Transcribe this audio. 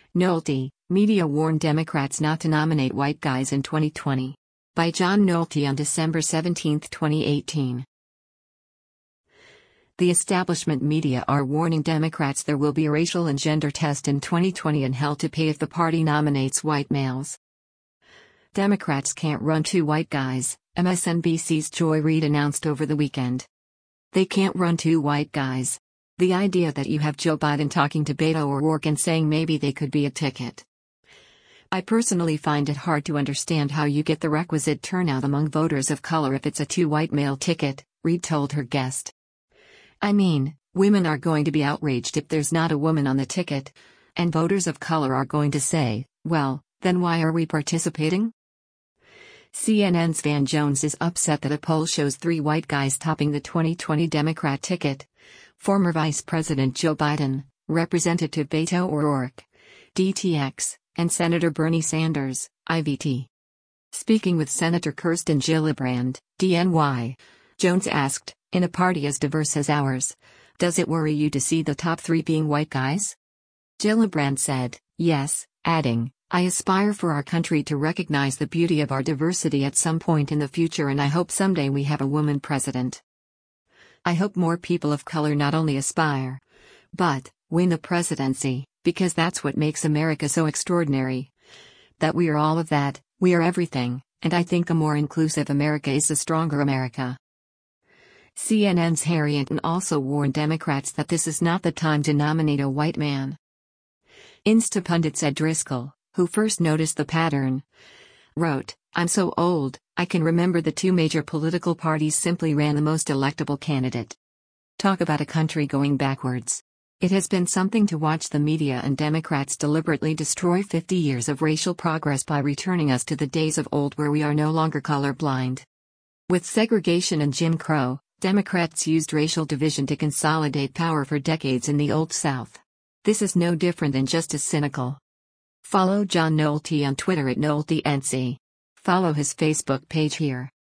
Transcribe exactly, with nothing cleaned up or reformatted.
Nolte, media warned Democrats not to nominate white guys in twenty twenty. By John Nolte on December seventeenth, twenty eighteen. The establishment media are warning Democrats there will be a racial and gender test in twenty twenty and hell to pay if the party nominates white males. Democrats can't run two white guys, M S N B C's Joy Reid announced over the weekend. They can't run two white guys. The idea that you have Joe Biden talking to Beto O'Rourke and saying maybe they could be a ticket. I personally find it hard to understand how you get the requisite turnout among voters of color if it's a two-white male ticket, Reid told her guest. I mean, women are going to be outraged if there's not a woman on the ticket, and voters of color are going to say, well, then why are we participating? C N N's Van Jones is upset that a poll shows three white guys topping the twenty twenty Democrat ticket: former Vice President Joe Biden, Representative Beto O'Rourke, D T X, and Senator Bernie Sanders, I V T. Speaking with Senator Kirsten Gillibrand, D N Y, Jones asked, in a party as diverse as ours, does it worry you to see the top three being white guys? Gillibrand said, yes, adding, I aspire for our country to recognize the beauty of our diversity at some point in the future, and I hope someday we have a woman president. I hope more people of color not only aspire, but win the presidency, because that's what makes America so extraordinary. That we are all of that, we are everything, and I think a more inclusive America is a stronger America. C N N's Harry Enten also warned Democrats that this is not the time to nominate a white man. Instapundit said Driscoll, who first noticed the pattern, wrote, I'm so old, I can remember the two major political parties simply ran the most electable candidate. Talk about a country going backwards. It has been something to watch the media and Democrats deliberately destroy fifty years of racial progress by returning us to the days of old where we are no longer colorblind. With segregation and Jim Crow, Democrats used racial division to consolidate power for decades in the Old South. This is no different than just as cynical. Follow John Nolte on Twitter at NolteNC. Follow his Facebook page here.